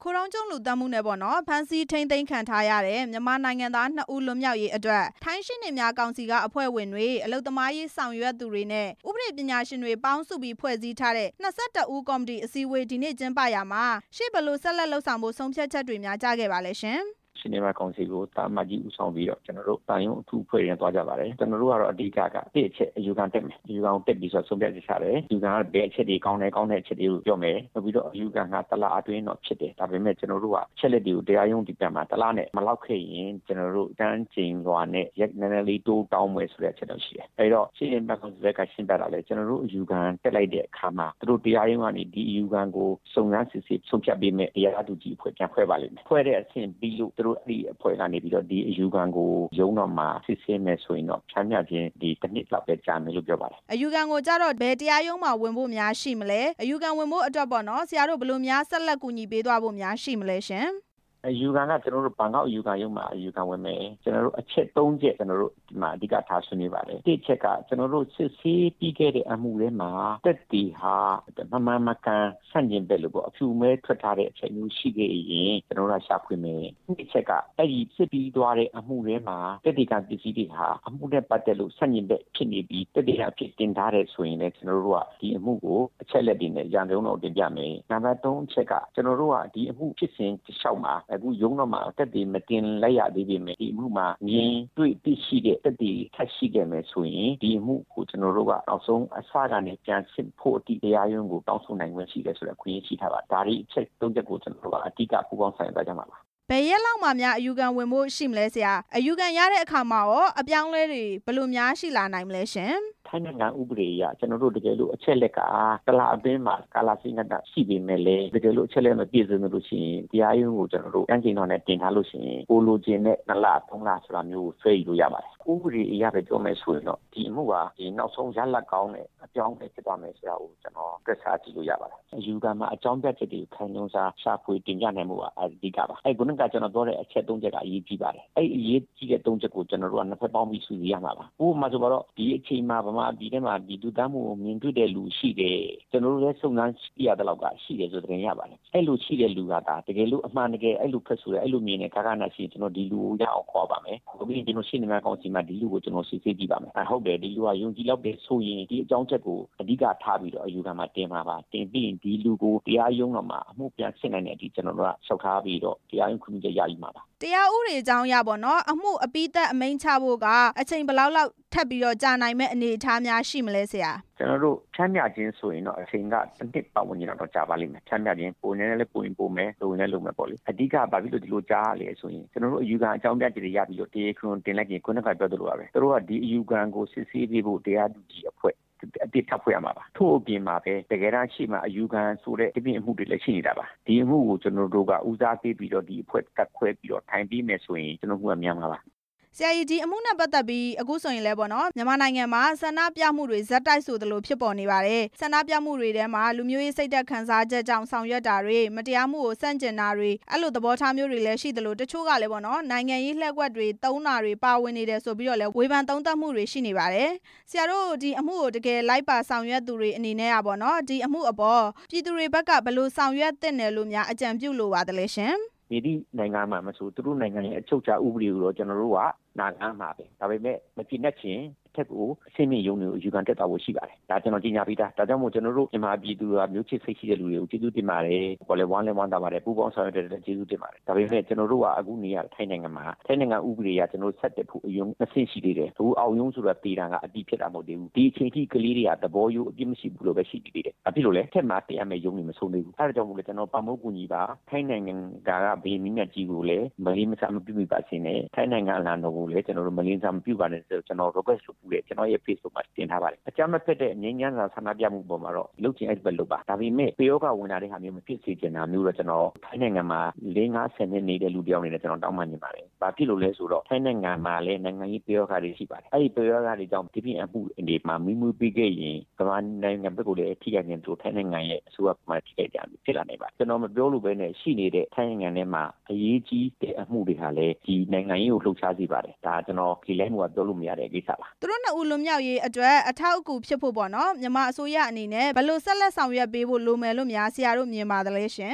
ခိုရုံးကျုံးလူသတ်မှုနဲ့ပေါ့နော်ဖမ်းဆီးထိန်းသိမ်းခံထားရတဲ့မြန်မာနိုင်ငံသား2ဦးလွတ်မြောက်ရေးအတွက်ထိုင်းရှင်းနေများကောင်စီကအဖွဲ့ဝင်တွေအလုပ်သမားရေးဆောင်ရွက်သူတွေနဲ့ဥပဒေပညာရှင်တွေပေါင်းစုပြီးဖွဲ့စည်းထားတဲ့21ဦးကော်မတီအစည်းအဝေးဒီနေ့ကျင်းပရာမှာရှေ့ဘယ်လိုဆက်လက်လှုပ်ဆောင်ဖို့ဆုံးဖြတ်ချက်တွေများကြားခဲ့ပါလဲရှင်ရှင်းနေမှာကောင်စီကိုတာမကြီးဦးဆောင်ပြီးတော့ကျွန်တော်တို့တာယုံအထူးဖွဲ့ရင်သွားကြပါတယ်ကျွန်တော်တို့ကတော့အဓိကတစ်အချက်အယူခံတက်မယ်အယူခံကိုတက်ပြီးဆိုဆုံးဖြတ်ကြတယ်အယူခံကဘယ်အချက်တွေကောင်းတဲ့အချက်တွေကိုပြောမယ်နောက်ပြီးတော့အယူခံကတလားအတွင်းတော့ဖြစ်တယ်ဒါပေမဲ့ကျွန်တော်တို့ကချက်လက်တွေကိုတရားရုံးဒီပြန်မှာတလားနဲ့မလောက်ခဲ့ရင်ကျွန်တော်တို့တန်းကျင်စွာနဲ့ရက်နည်းနည်းလေးတိုးတောင်းမယ်ဆိုတဲ့အချက်တော့ရှိတယ်အဲဒီတော့ရှင်းနေမှာကောင်စီကရှင်းပြတာလေကျွန်တော်တို့အယူခံတက်လိုက်တဲ့အခါမှာသူတို့တရားရုံးကနေဒီအယူခံကိုစုံစမ်းစစ်ဆေးဆုံးဖြတ်ပေးမယ်တရားသူကြီးအဖွဲ့ပြန်ဖွဲ့ပါလိမ့်မယ်ဖွဲ့တဲ့အဆင့်ပြီးလို့သူတို့အဲ့ဒီအဖွဲ့ကနေပြီးတော့ဒီအယူခံကိုရုံးတော်မှာစစ်ဆေးမယ်ဆိုရင်တော့ဖြန်းမြခြင်းဒီတစ်နှစ်လောက်ပဲကြာမယ်လို့ပြောပါတယ်အယူခံကိုကြတော့ဘယ်တရားရုံးမှာဝင်ဖို့များရှိမလဲအယူခံဝင်ဖို့အတွက်ပေါ့နော်ဆရာတို့ဘယ်လိုများဆက်လက်ကူညီပေးသွားဖို့များရှိမလဲရှင်အယူခံကကျွန်တော်တို့ဘန်ကောက်အယူခံရုံးမှာအယူခံဝင်မယ်ကျွန်တော်တို့အချက်3ချက်ကျွန်တော်တို့ဒီမှာအဓိကထားဆွေးနွေးပါတယ်တစ်ချက်ကကျွန်တော်တို့စစ်ဆေးပြီးခဲ့တဲ့အမှုတွေမှာတက်တီဟာမကန်ဆန့်ကျင်ဘက်လို့ပေါ့အဖြူမဲထွက်ထားတဲ့အချက်မျိုးရှိခဲ့ရင်ကျွန်တော်တို့ရှာဖွေမယ်တစ်ချက်ကအဲ့ဒီစစ်ပြီးသွားတဲ့အမှုတွေမှာတက်တီကပစ္စည်းတွေဟာအမှုနဲ့ပတ်သက်လို့ဆန့်ကျင်ဘက်ဖြစ်နေပြီးတက်တီကအဖြစ်တင်ထားတဲ့ဆိုရင်လည်းကျွန်တော်တို့ကဒီအမှုကိုအချက်လက်တွေနဲ့ရန်ကုန်တော်တင်ပြမယ်နံပါတ်3အချက်ကကျွန်တော်တို့ကဒီအမှုဖြစ်စဉ်တစ်လျှောက်မှာအခုရုံးတော်မှာတက်တည်မတင်လိုက်ရသေးပေမဲ့ဒီအမှုမှာမြင်တွေ့သိရှိတဲ့တက်တည်ထပ်ရှိခဲ့မယ်ဆိုရင်ဒီအမှုကိုကျွန်တော်တို့ကနောက်ဆုံးအစကနေပြန်စစ်ဖို့အတိတရားရုံးကိုတောင်းဆိုနိုင်ခွင့်ရှိတယ်ဆိုတဲ့ခွင့်ရရှိထားပါဒါဒီအချက်၃ချက်ကိုကျွန်တော်တို့ကအတိအကပူးပေါင်းဆိုင်သွားကြမှာပါဘယ်ရက်လောက်မှများအယူခံဝင်ဖို့ရှိမလဲဆရာအယူခံရတဲ့အခါမှာရောအပြောင်းလဲတွေဘယ်လိုများရှိလာနိုင်မလဲရှင်ထိုင်းနိုင်ငံဥပဒေအရကျွန်တော်တို့တကယ်လို့အချက်လက်ကတလားအတွင်းမှာကာလာစိငတ်တာရှိပေမဲ့လည်းတကယ်လို့အချက်လက်မပြည့်စုံလို့ရှိရင်တရားရုံးကိုကျွန်တော်တို့တန်းကျင်တော်နဲ့တင်ထားလို့ရှိရင်ပိုလိုချင်တဲ့2လ3လဆိုတာမျိုးကိုဆွဲယူလို့ရပါတယ်ဥပဒေအရပဲပြောမယ်ဆိုရင်တော့ဒီအမှုကဒီနောက်ဆုံးရလတ်ကောင်းတဲ့အပြောင်းလဲဖြစ်သွားမယ်ဆိုတာကိုကျွန်တော်တွက်ဆကြည့်လို့ရပါတယ်အယူခံမှာအကြောင်းပြချက်တွေခိုင်လုံစွာရှာဖွေတင်ပြနိုင်မှုကအဓိကပါအဲ့ခုနကကျွန်တော်ပြောတဲ့အချက်3ချက်ကအရေးကြီးပါတယ်အဲ့အရေးကြီးတဲ့3ချက်ကိုကျွန်တော်တို့ကနှစ်ဖက်ပေါင်းပြီးစုစည်းရမှာပါဥပမာဆိုတော့ဒီအချိန်မှာဗမာပြည်ထဲမှာဒီလူသားမှုကိုမြင်တွေ့တဲ့လူရှိတယ်ကျွန်တော်တို့လည်းစုံစမ်းကြည့်ရတဲ့လောက်ကရှိတယ်ဆိုတဲ့တင်ရပါတယ်အဲ့လိုရှိတဲ့လူကဒါတကယ်လို့အမှန်တကယ်အဲ့လိုဖက်ဆိုတဲ့အဲ့လိုမြင်တဲ့ကာကနာရှိကျွန်တော်ဒီလူကိုရအောင်ခေါ်ပါမယ်အခုပြီးကျွန်တော်ရှင်းနေမှာကောင်စီမှာဒီလူကိုကျွန်တော်စစ်ဆေးကြည့်ပါမယ်ဟုတ်တယ်ဒီလူကယုံကြည်လောက်တဲ့ဆိုရင်ဒီအကြောင်းချက်ကိုအဓိကထားပြီးတော့အယူခံမှာတင်ပါပါတင်ပြီးရင်ဒီလူကိုတရားရုံးတော်မှာအမှုပြန်ဆင့်နိုင်တဲ့အထိကျွန်တော်တို့ကလျှောက်ထားပြီးတော့တရားရုံးခွင့်ပြုချက်ရယူမှာပါတရားဥပဒေအကြောင်းအရပေါ့နော်အမှုအပြီးသက်အမိန့်ချဖို့ကအချိန်ဘယ်လောက်ထပ်ပြီးတော့ကြာနိုင်မဲ့အနေအထားများရှိမလဲဆရာကျွန်တော်တို့ဖြန်းမြခြင်းဆိုရင်တော့အချိန်ကတစ်နှစ်ပတ်ဝန်းကျင်တော့ကြာပါလိမ့်မယ်ဖြန်းမြခြင်းပုံနေလည်းပုံရင်ပုံမယ်လုံလည်းလုံမယ်ပေါ့လေအဓိကဘာဖြစ်လို့ဒီလိုကြားရလဲဆိုရင်ကျွန်တော်တို့အယူခံအကြောင်းပြချက်တွေရပြီးတော့တရားခွင်တင်လိုက်ရင်ခုနကပြောသလိုပါပဲသူတို့ကဒီအယူခံကိုစစ်ဆေးပေးဖို့တရားသူကြီးအဖွဲ့အတိတ်ထပ်ဖွဲ့ရမှာပါထို့အပြင်မှာပဲတကယ်တမ်းရှိမှအယူခံဆိုတဲ့ဒီပြင်အမှုတွေလည်းရှိနေတာပါဒီအမှုကိုကျွန်တော်တို့ကဦးစားပေးပြီးတော့ဒီအဖွဲ့တက်ခွဲပြီးတော့ထိုင်ပြီးမယ်ဆိုရင်ကျွန်တော်တို့ကမြန်မှာပါဆရာကြီးဒီအမှုနဲ့ပတ်သက်ပြီးအခုဆိုရင်လည်းပေါ့နော်မြန်မာနိုင်ငံမှာဆန္ဒပြမှုတွေဇက်တိုက်ဆိုသလိုဖြစ်ပေါ်နေပါတယ်ဆန္ဒပြမှုတွေထဲမှာလူမျိုးရေးစိတ်သက်ခံစားချက်ကြောင့်ဆောင်ရွက်တာတွေမတရားမှုကိုဆန့်ကျင်တာတွေအဲ့လိုသဘောထားမျိုးတွေလည်းရှိသလိုတချို့ကလည်းပေါ့နော်နိုင်ငံရေးလှည့်ကွက်တွေတုံးတာတွေပါဝင်နေတယ်ဆိုပြီးတော့လည်းဝေဖန်သုံးသပ်မှုတွေရှိနေပါတယ်ဆရာတို့ဒီအမှုကိုတကယ်လိုက်ပါဆောင်ရွက်သူတွေအနေနဲ့ပေါ့နော်ဒီအမှုအပေါ်ပြည်သူတွေဘက်ကဘယ်လိုဆောင်ရွက်သင့်တယ်လို့များအကြံပြုလိုပါတယ်လဲရှင်ဒီနိုင်ငံမှာမဆိုသူတို့နိုင်ငံရဲ့အချုပ်အခြာဥပဒေကိုတော့ကျွန်တော်တို့ကနာခံမှာပဲဒါပေမဲ့မဖြစ်နဲ့ချင်းထက်ကိုအစိမ့်မြင့်ရုံတွေကိုယူခံတက်တာဖို့ရှိပါတယ်ဒါကျွန်တော်ကြီးညာပြီးသားဒါကြောင့်မို့ကျွန်တော်တို့မြန်မာပြည်သူကမျိုးချစ်စိတ်ရှိတဲ့လူတွေကိုကျေးဇူးတင်ပါတယ်ပေါ်လေဝမ်းလဲဝမ်းသာပါတယ်ပူပေါင်းဆောင်ရွက်တဲ့ကျေးဇူးတင်ပါတယ်ဒါပေမဲ့ကျွန်တော်တို့ကအခုနေရထိုင်းနိုင်ငံမှာထိုင်းနိုင်ငံဥပဒေကကျွန်တော်ဆက်တက်ဖို့အယုံအဆင့်ရှိသေးတယ်အခုအောင်ယုံဆိုတော့ပြည်တာကအတိဖြစ်တာမဟုတ်သေးဘူးဒီအချိန်ထိကလေးတွေကသဘောယူအပြစ်မရှိဘူးလို့ပဲရှိသေးတယ်အဖြစ်လို့လဲထက်မှာတရားမဲ့ယုံနေမဆုံးသေးဘူးအဲဒါကြောင့်မို့လဲကျွန်တော်ပမိုးကူညီပါထိုင်းနိုင်ငံကဘေးမင်းမြတ်ကြီးကိုလည်းမလေးမစားမပြုမိပါစေနဲ့ထိုင်းနိုင်ငံအလံတော်ကိုလည်းကျွန်တော်တို့မလေးစားမပြုပါနဲ့ဆိုကျွန်တော် request လုပ်ပြီးကျွန်တော်ရဲ့ Facebook မှာတင်ထားပါတယ်အကြမ်းမဖက်တဲ့ငြိမ်းချမ်းစွာဆန္ဒပြမှုပေါ်မှာတော့လုပ်ချင်အဲ့ဒီပဲလုပ်ပါဒါပေမဲ့ပေယောဂဝင်လာတဲ့ဟာမျိုးမဖြစ်စေချင်တာမျိုးတော့ကျွန်တော်ထိုင်းနိုင်ငံမှာ4-5 နှစ်နေတဲ့လူတယောက်အနေနဲ့ကျွန်တော်တောင်းပန်နေပါတယ်ဘာဖြစ်လို့လဲဆိုတော့ထိုင်းနိုင်ငံမှာလည်းနိုင်ငံရေးပေယောဂတွေရှိပါတယ်အဲ့ဒီပေယောဂတွေကြောင့်ဒီပြင်အမှုတွေမှာမိမှုပြီးခဲ့ရင်ကမ္ဘာနိုင်ငံဘက်ကိုလည်းထိခိုက်နေသူထိုင်းနိုင်ငံရဲ့အစိုးရမှာထိခိုက်ကြတယ်ဖြစ်လာနေပါကျွန်တော်မပြောလို့ပဲနဲ့ရှိနေတဲ့ထိုင်းနိုင်ငံထဲမှာအရေးကြီးတဲ့အမှုတွေဟာလည်းဒီနိုင်ငံရေးကိုလှုပ်ရှားစေပါတယ်ဒါကျွန်တော်ဒီလဲမှုကပြောလို့မရတဲ့ကိစ္စပါသူတို့2ဦးလွန်မြောက်ရေးအတွက်အထောက်အကူဖြစ်ဖို့ပေါ့နော်မြန်မာအစိုးရအနေနဲ့ဘယ်လိုဆက်လက်ဆောင်ရွက်ပေးဖို့လိုမယ်လို့များဆရာတို့မြင်ပါတယ်ရှင်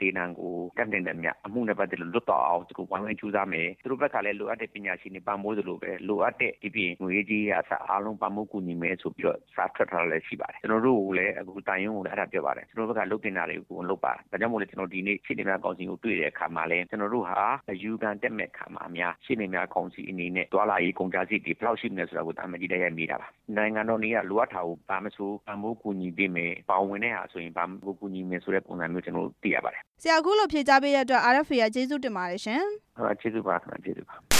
ဒေနံကိုတက်နေတဲ့မြအမှုနဲ့ပတ်သက်လို့လွတ်တော်အောင်သူဝိုင်းဝန်းကြိုးစားမယ်သူတို့ဘက်ကလည်းလိုအပ်တဲ့ပညာရှင်တွေပံ့ပိုးသလိုပဲလိုအပ်တဲ့ဒီပြင်ငွေကြီးအစအားလုံးပံ့ပိုးကူညီမယ်ဆိုပြီးတော့စာထွက်ထားလည်းရှိပါတယ်ကျွန်တော်တို့ကိုလည်းအခုတိုင်ရုံးကိုလည်းအဲ့ဒါပြောပါတယ်ကျွန်တော်ဘက်ကလုပ်တင်တာတွေကိုလုပ်ပါဒါကြောင့်မို့လို့ကျွန်တော်ဒီနေ့ရှင်းနေများကောင်စီကိုတွေ့တဲ့အခါမှာလည်းကျွန်တော်တို့ဟာအယူခံတက်မဲ့ခါမှာများရှင်းနေများကောင်စီအနေနဲ့တွာလာရေးကုန်ကြစိတ်တွေဘယ်လောက်ရှိမလဲဆိုတာကိုတာမကြီးတိုက်ရိုက်မိတာပါနိုင်ငံတော်နေကလိုအပ်တာကိုဘာမဆိုပံ့ပိုးကူညီပေးမယ်ပေါဝင်တဲ့ဟာဆိုရင်ဘာမကူညီမယ်ဆိုတဲ့ပုံစံမျိုးကျွန်တော်တို့သိရပါတယ်ဆရာအခုလိုဖြေကြားပေးရတဲ့အတွက် RFA ကကျေးဇူးတင်ပါတယ်ရှင်ဟုတ်ကျေးဇူးပါခင်ဗျာကျေးဇူးပါ